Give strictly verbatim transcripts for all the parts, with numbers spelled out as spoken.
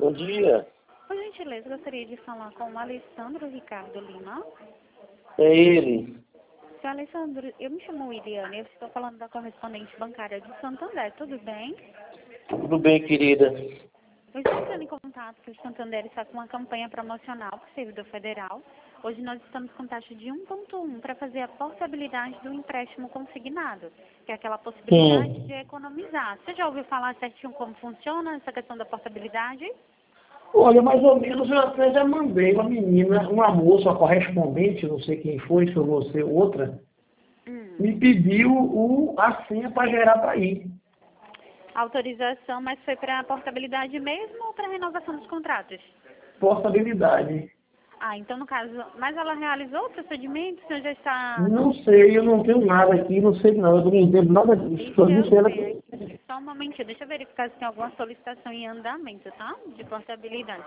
Bom dia. Por gentileza, gostaria de falar com o Alessandro Ricardo Lima. É ele. Seu Alessandro, eu me chamo Williane, eu estou falando da correspondente bancária de Santander, tudo bem? Tudo bem, querida? Eu estou entrando em contato que o Santander está com uma campanha promocional para o servidor federal. Hoje nós estamos com taxa de um ponto um para fazer a portabilidade do empréstimo consignado, que é aquela possibilidade Sim. de economizar. Você já ouviu falar certinho como funciona essa questão da portabilidade? Olha, mais ou menos eu até já mandei uma menina, uma moça, uma correspondente, não sei quem foi, se foi você ou outra, Hum. me pediu o, a senha para gerar para ir. Autorização, mas foi para portabilidade mesmo ou para renovação dos contratos? Portabilidade. Ah, então no caso, mas ela realizou o procedimento, o senhor já está... Não sei, eu não tenho nada aqui, não sei não, eu não entendo nada disso. Só Deixa disse eu ela ver que... aqui, só um momentinho, deixa eu verificar se tem alguma solicitação em andamento, tá? De portabilidade.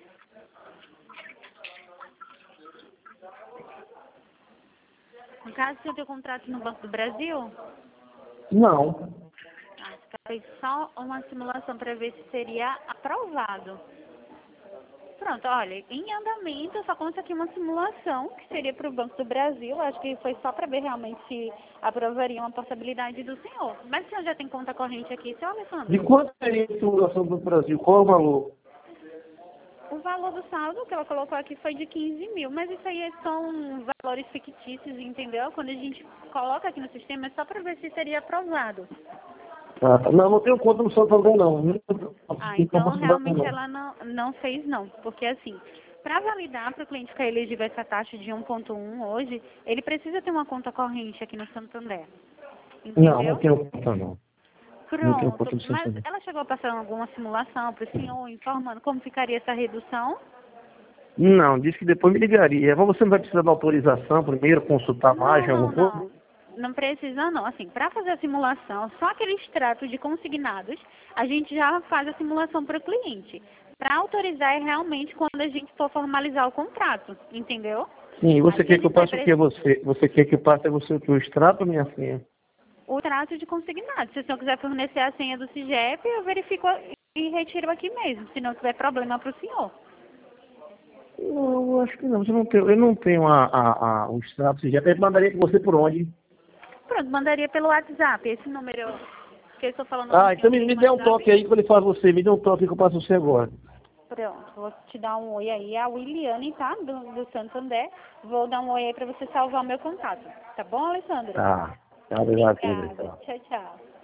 No caso, o senhor tem o contrato no Banco do Brasil? Não. Ah, fez só uma simulação para ver se seria aprovado. Pronto, olha, em andamento só consta aqui uma simulação, que seria para o Banco do Brasil. Acho que foi só para ver realmente se aprovaria uma possibilidade do senhor. Mas o senhor já tem conta corrente aqui, seu De Alessandro? quanto seria a simulação do Brasil? Qual é o valor? O valor do saldo que ela colocou aqui foi de quinze mil, mas isso aí são valores fictícios, entendeu? Quando a gente coloca aqui no sistema é só para ver se seria aprovado. Ah, tá. Não, não tenho conta no Santander não. Não Ah, não então posso dar realmente não. ela não, não fez não, porque assim, para validar para o cliente ficar elegível essa taxa de um ponto um hoje, ele precisa ter uma conta corrente aqui no Santander, Não, não entendeu? tenho conta não. Não tenho Pronto, conta no mas Santander. ela chegou a passar alguma simulação para o senhor, informando como ficaria essa redução? Não, disse que depois me ligaria. Mas você não vai precisar de autorização primeiro, consultar mais Não, em alguma não, coisa? não. Não precisa não. Assim, para fazer a simulação, só aquele extrato de consignados, a gente já faz a simulação para o cliente. Para autorizar é realmente quando a gente for formalizar o contrato, entendeu? Sim, você Aí quer que ele eu vai passe o que a precisar você? Você quer que eu passe a você o que? O extrato ou minha senha? o extrato de consignados. Se o senhor quiser fornecer a senha do CIGEP, eu verifico e retiro aqui mesmo, se não tiver problema para o senhor. Não, eu acho que não. Eu não tenho, eu não tenho a, a, a, o extrato. Já até mandaria com você por onde? Pronto, mandaria pelo WhatsApp. Esse número que eu estou falando com o Ah, então senhor me, tem me um dê um WhatsApp? toque aí quando ele fala você. Me dê um toque que eu passo você agora. Pronto, vou te dar um oi aí, a Williane, tá? Do, do Santander. Vou dar um oi aí pra você salvar o meu contato. Tá bom, Alessandro? Tá. Tá, obrigado, querido. Obrigada. Tá. Tchau, tchau.